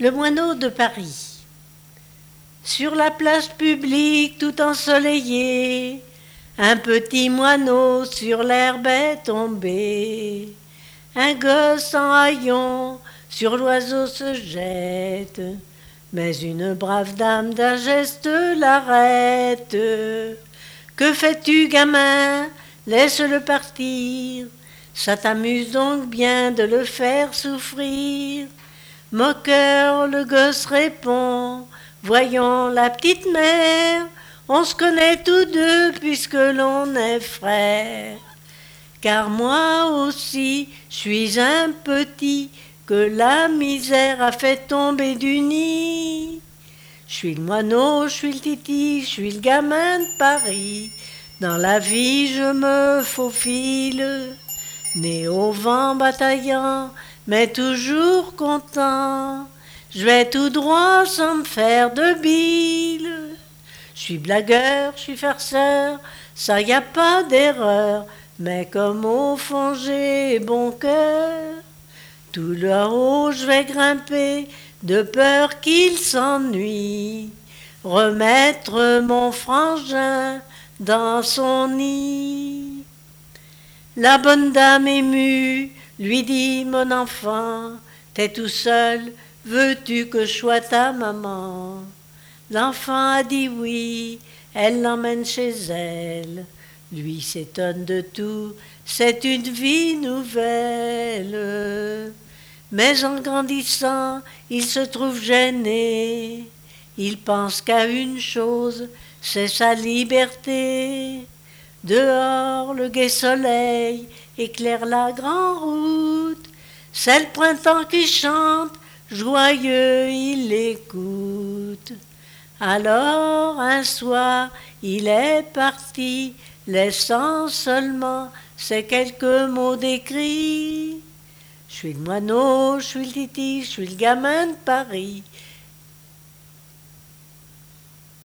Le moineau de Paris. Sur la place publique tout ensoleillée, un petit moineau sur l'herbe est tombé. Un gosse en haillons sur l'oiseau se jette, mais une brave dame d'un geste l'arrête. Que fais-tu, gamin? Laisse-le partir. Ça t'amuse donc bien de le faire souffrir. Moqueur, le gosse répond, voyons la petite mère, on se connaît tous deux puisque l'on est frères. Car moi aussi, je suis un petit que la misère a fait tomber du nid. Je suis le moineau, je suis le titi, je suis le gamin de Paris. Dans la vie, je me faufile, né au vent bataillant, mais toujours content. Je vais tout droit sans me faire de bile. Je suis blagueur, je suis farceur, ça y a pas d'erreur. Mais comme au fond j'ai bon cœur, tout là-haut je vais grimper, de peur qu'il s'ennuie. Remettre mon frangin dans son nid. La bonne dame émue lui dit, mon enfant, t'es tout seul, veux-tu que je sois ta maman? L'enfant a dit oui, elle l'emmène chez elle. Lui s'étonne de tout, c'est une vie nouvelle. Mais en grandissant, il se trouve gêné. Il pense qu'à une chose, c'est sa liberté. Dehors, le gai soleil éclaire la grande route. C'est le printemps qui chante, joyeux il l'écoute. Alors, un soir, il est parti, laissant seulement ces quelques mots d'écrit. Je suis le moineau, je suis le titi, je suis le gamin de Paris.